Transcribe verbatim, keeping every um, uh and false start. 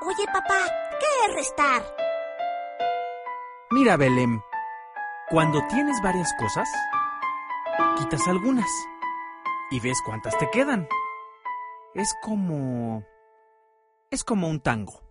Oye, papá, ¿qué es restar? Mira, Belén, cuando tienes varias cosas, quitas algunas y ves cuántas te quedan. Es como... es como un tango.